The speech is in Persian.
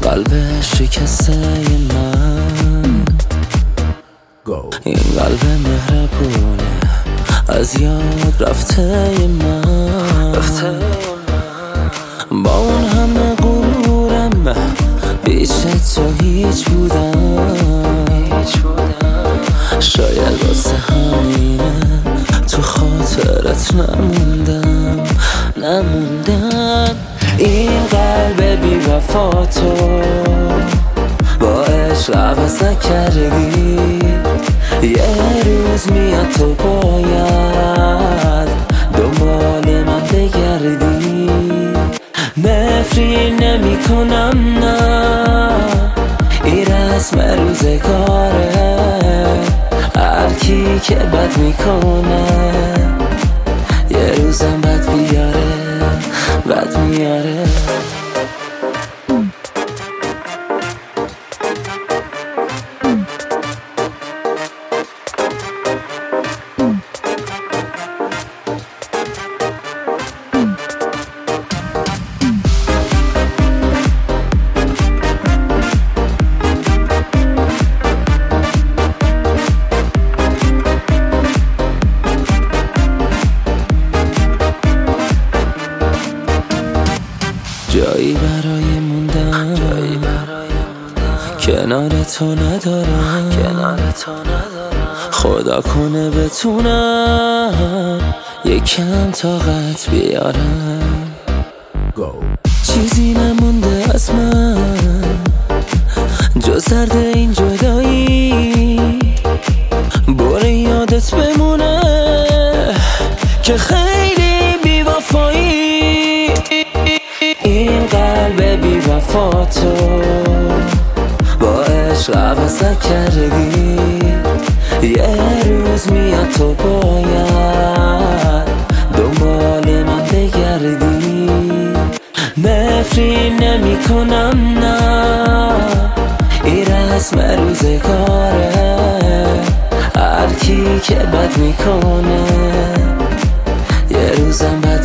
قلب شکسته من، این قلب مهربونه از یاد رفته من، با اون همه غرورم پیش تو هیچ بودم، شاید واسه همینه تو خاطرت نموندم. این قلب بی وفا تو با عشق عوض نکردی، یه روز میاد تو باید دنبال من بگردی. نفرین نمی کنم نه، این رسم روزگاره، هر کی که بد میکنه یه روزم بد میاره. جایی برای موندن کنار تو ندارم، خدا کنه بتونم یکم طاقت بیارم. چیزی نمونده از من جز درد این جدایی، باره یادت بمونه که خیلی بی‌وفایی. این قلب بی وفا تو با عشق عوض نکردی، یه روز میاد تو باید دنبال من بگردی. نفرین نمی کنم نه، این رسم روزگاره، هر کی که بد میکنه یه روزم